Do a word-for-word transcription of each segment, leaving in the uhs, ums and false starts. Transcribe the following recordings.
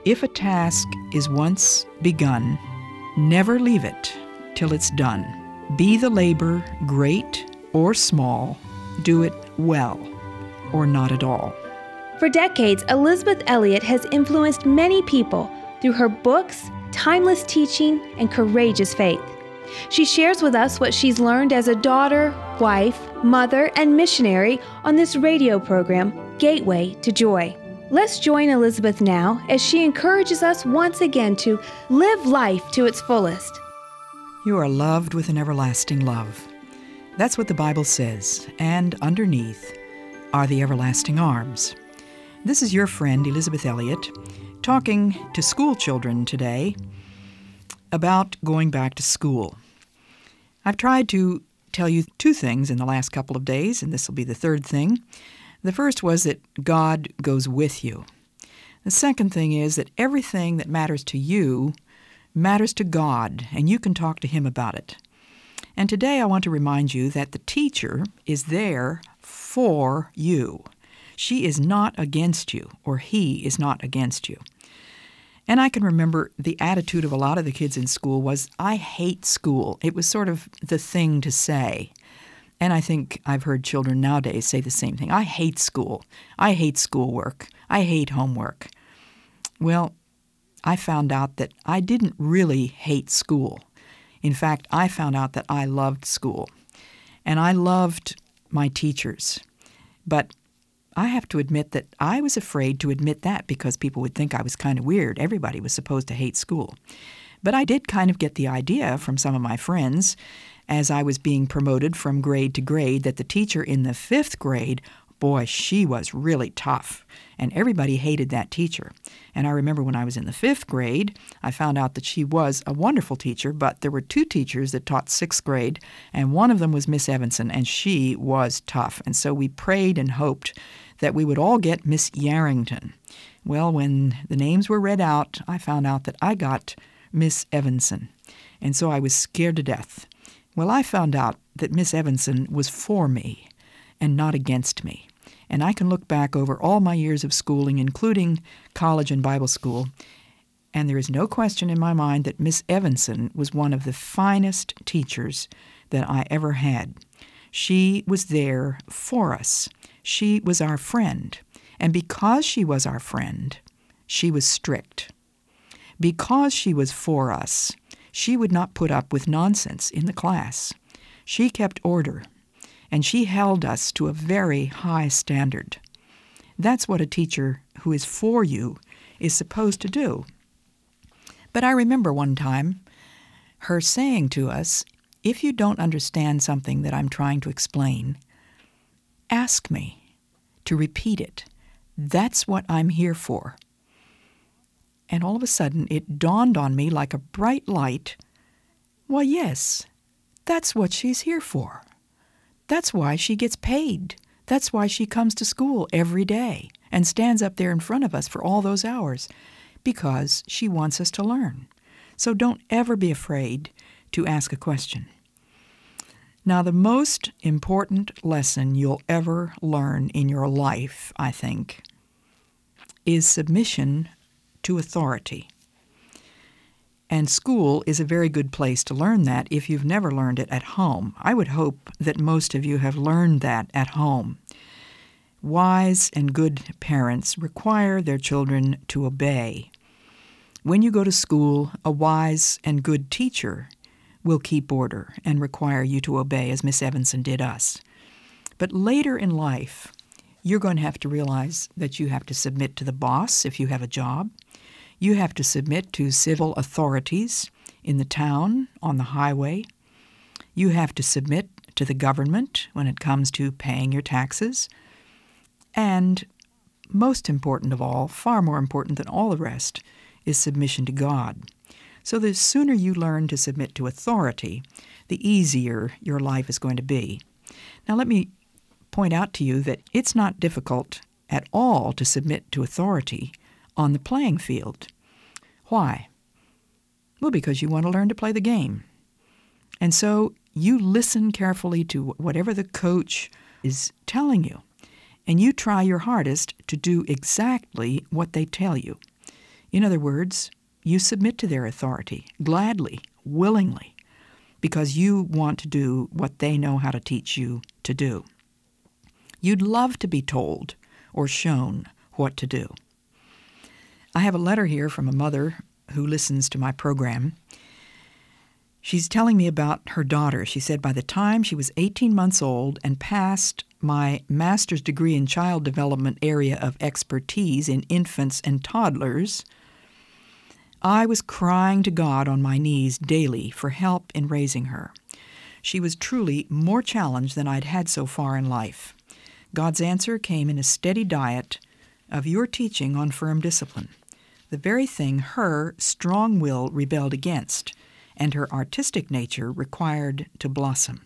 If a task is once begun, never leave it till it's done. Be the labor great or small, do it well or not at all. For decades, Elisabeth Elliot has influenced many people through her books, timeless teaching, and courageous faith. She shares with us what she's learned as a daughter, wife, mother, and missionary on this radio program, Gateway to Joy. Let's join Elisabeth now as she encourages us once again to live life to its fullest. You are loved with an everlasting love. That's what the Bible says, and underneath are the everlasting arms. This is your friend, Elisabeth Elliot, talking to school children today about going back to school. I've tried to tell you two things in the last couple of days, and this will be the third thing. The first was that God goes with you. The second thing is that everything that matters to you matters to God, and you can talk to Him about it. And today I want to remind you that the teacher is there for you. She is not against you, or he is not against you. And I can remember the attitude of a lot of the kids in school was, I hate school. It was sort of the thing to say. And I think I've heard children nowadays say the same thing. I hate school. I hate schoolwork. I hate homework. Well, I found out that I didn't really hate school. In fact, I found out that I loved school. And I loved my teachers. But I have to admit that I was afraid to admit that because people would think I was kind of weird. Everybody was supposed to hate school. But I did kind of get the idea from some of my friends as I was being promoted from grade to grade that the teacher in the fifth grade, boy, she was really tough. And everybody hated that teacher. And I remember when I was in the fifth grade, I found out that she was a wonderful teacher, but there were two teachers that taught sixth grade, and one of them was Miss Evanson, and she was tough. And so we prayed and hoped that we would all get Miss Yarrington. Well, when the names were read out, I found out that I got Miss Evanson, and so I was scared to death. Well, I found out that Miss Evanson was for me and not against me. And I can look back over all my years of schooling, including college and Bible school, and there is no question in my mind that Miss Evanson was one of the finest teachers that I ever had. She was there for us. She was our friend. And because she was our friend, she was strict. Because she was for us, she would not put up with nonsense in the class. She kept order, and she held us to a very high standard. That's what a teacher who is for you is supposed to do. But I remember one time her saying to us, if you don't understand something that I'm trying to explain, ask me to repeat it. That's what I'm here for. And all of a sudden, it dawned on me like a bright light, well, yes, that's what she's here for. That's why she gets paid. That's why she comes to school every day and stands up there in front of us for all those hours, because she wants us to learn. So don't ever be afraid to ask a question. Now, the most important lesson you'll ever learn in your life, I think, is submission to authority. And school is a very good place to learn that if you've never learned it at home. I would hope that most of you have learned that at home. Wise and good parents require their children to obey. When you go to school, a wise and good teacher will keep order and require you to obey, as Miss Evanson did us. But later in life, you're going to have to realize that you have to submit to the boss if you have a job. You have to submit to civil authorities in the town, on the highway. You have to submit to the government when it comes to paying your taxes. And most important of all, far more important than all the rest, is submission to God. So the sooner you learn to submit to authority, the easier your life is going to be. Now let me point out to you that it's not difficult at all to submit to authority on the playing field. Why? Well, because you want to learn to play the game. And so you listen carefully to whatever the coach is telling you, and you try your hardest to do exactly what they tell you. In other words, you submit to their authority gladly, willingly, because you want to do what they know how to teach you to do. You'd love to be told or shown what to do. I have a letter here from a mother who listens to my program. She's telling me about her daughter. She said, by the time she was eighteen months old and passed my master's degree in child development area of expertise in infants and toddlers, I was crying to God on my knees daily for help in raising her. She was truly more challenged than I'd had so far in life. God's answer came in a steady diet of your teaching on firm discipline, the very thing her strong will rebelled against and her artistic nature required to blossom.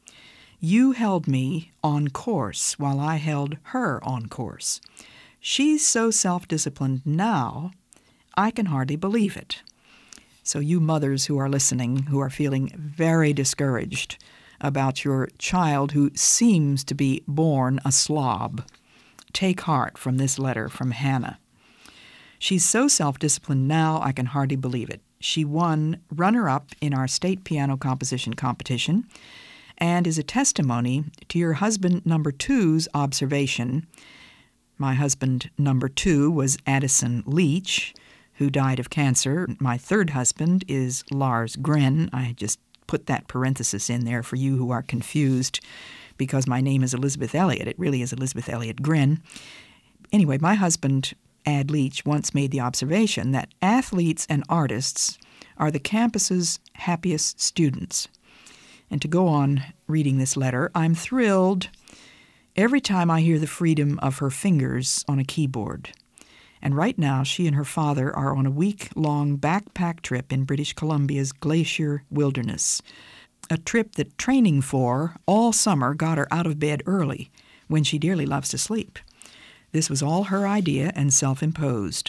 You held me on course while I held her on course. She's so self-disciplined now, I can hardly believe it. So you mothers who are listening, who are feeling very discouraged about your child who seems to be born a slob, take heart from this letter from Hannah. She's so self-disciplined now, I can hardly believe it. She won runner-up in our state piano composition competition and is a testimony to your husband number two's observation. My husband number two was Addison Leach, who died of cancer. My third husband is Lars Gren. I just put that parenthesis in there for you who are confused because my name is Elizabeth Elliot. It really is Elizabeth Elliot Gren. Anyway, my husband, Ad Leach, once made the observation that athletes and artists are the campus's happiest students. And to go on reading this letter, I'm thrilled every time I hear the freedom of her fingers on a keyboard. And right now, she and her father are on a week-long backpack trip in British Columbia's glacier wilderness, a trip that training for all summer got her out of bed early when she dearly loves to sleep. This was all her idea and self-imposed.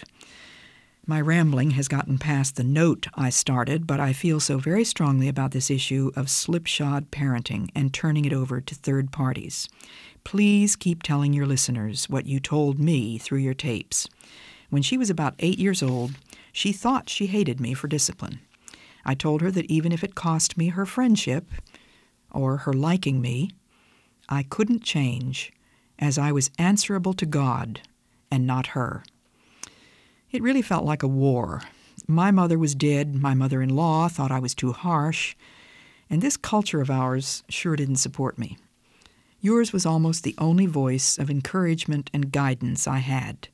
My rambling has gotten past the note I started, but I feel so very strongly about this issue of slipshod parenting and turning it over to third parties. Please keep telling your listeners what you told me through your tapes. When she was about eight years old, she thought she hated me for discipline. I told her that even if it cost me her friendship or her liking me, I couldn't change, as I was answerable to God and not her. It really felt like a war. My mother was dead, my mother-in-law thought I was too harsh, and this culture of ours sure didn't support me. Yours was almost the only voice of encouragement and guidance I had.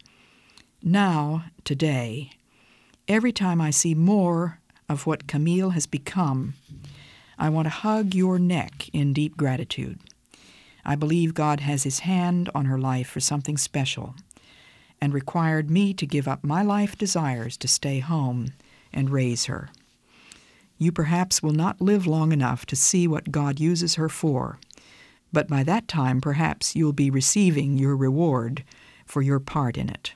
Now, today, every time I see more of what Camille has become, I want to hug your neck in deep gratitude. I believe God has his hand on her life for something special and required me to give up my life desires to stay home and raise her. You perhaps will not live long enough to see what God uses her for, but by that time perhaps you'll be receiving your reward for your part in it.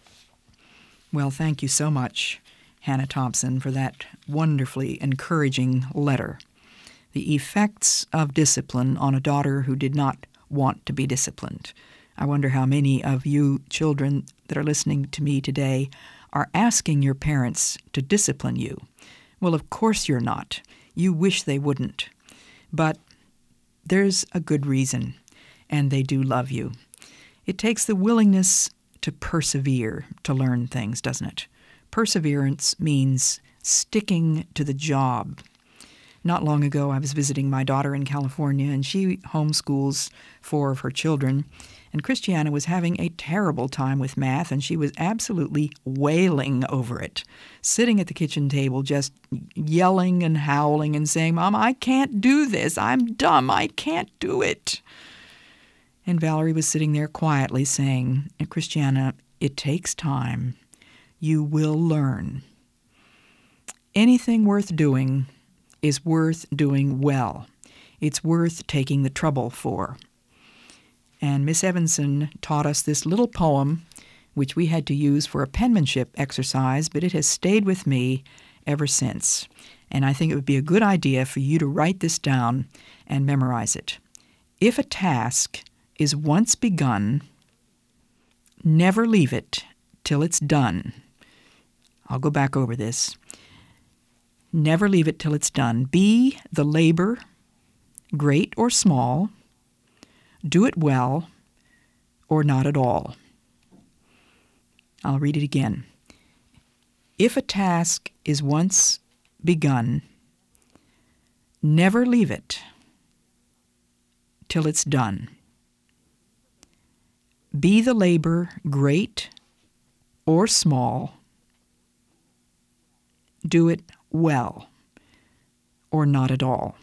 Well, thank you so much, Hannah Thompson, for that wonderfully encouraging letter. The effects of discipline on a daughter who did not want to be disciplined. I wonder how many of you children that are listening to me today are asking your parents to discipline you. Well, of course you're not. You wish they wouldn't. But there's a good reason, and they do love you. It takes the willingness to persevere to learn things, doesn't it? Perseverance means sticking to the job. Not long ago, I was visiting my daughter in California, and she homeschools four of her children. And Christiana was having a terrible time with math, and she was absolutely wailing over it, sitting at the kitchen table just yelling and howling and saying, "Mom, I can't do this. I'm dumb. I can't do it." And Valerie was sitting there quietly saying, "Christiana, it takes time. You will learn. Anything worth doing is worth doing well. It's worth taking the trouble for." And Miss Evanson taught us this little poem, which we had to use for a penmanship exercise, but it has stayed with me ever since. And I think it would be a good idea for you to write this down and memorize it. If a task is once begun, never leave it till it's done. I'll go back over this. Never leave it till it's done. Be the labor, great or small. Do it well or not at all. I'll read it again. If a task is once begun, never leave it till it's done. Be the labor great or small. Do it well or not at all.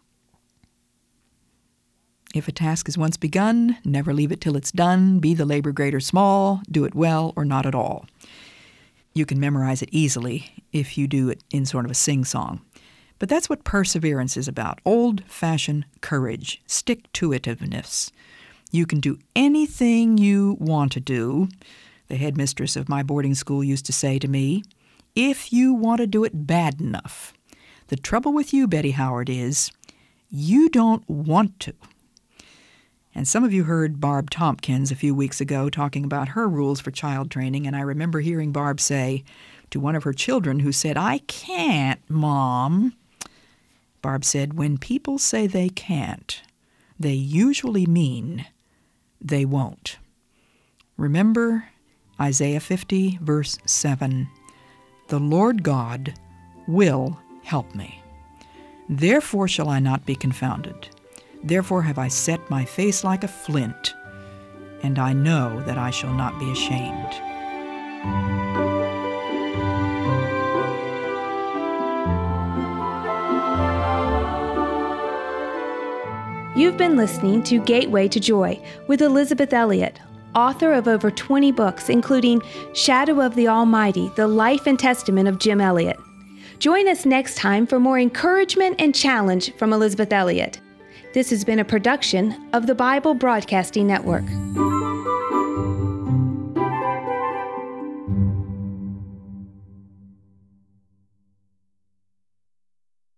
If a task is once begun, never leave it till it's done. Be the labor great or small. Do it well or not at all. You can memorize it easily if you do it in sort of a sing-song. But that's what perseverance is about. Old-fashioned courage, stick-to-itiveness. You can do anything you want to do. The headmistress of my boarding school used to say to me, if you want to do it bad enough. The trouble with you, Betty Howard, is you don't want to. And some of you heard Barb Tompkins a few weeks ago talking about her rules for child training, and I remember hearing Barb say to one of her children who said, I can't, Mom. Barb said, when people say they can't, they usually mean they won't. Remember Isaiah fifty, verse seven. The Lord God will help me. Therefore shall I not be confounded. Therefore have I set my face like a flint, and I know that I shall not be ashamed. You've been listening to Gateway to Joy with Elisabeth Elliot, author of over twenty books, including Shadow of the Almighty, The Life and Testament of Jim Elliot. Join us next time for more encouragement and challenge from Elisabeth Elliot. This has been a production of the Bible Broadcasting Network.